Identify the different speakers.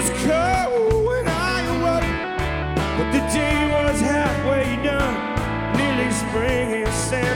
Speaker 1: days come when I awoke, but the day